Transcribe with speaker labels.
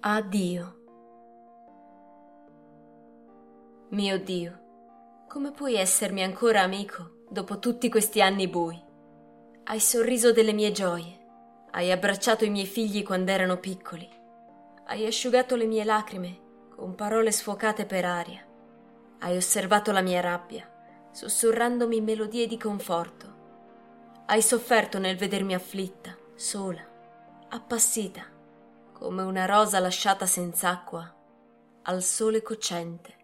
Speaker 1: Addio. Mio Dio, come puoi essermi ancora amico dopo tutti questi anni bui? Hai sorriso delle mie gioie, hai abbracciato i miei figli quando erano piccoli, hai asciugato le mie lacrime con parole sfocate per aria, hai osservato la mia rabbia, sussurrandomi melodie di conforto, hai sofferto nel vedermi afflitta, sola, appassita, come una rosa lasciata senz'acqua al sole cocente.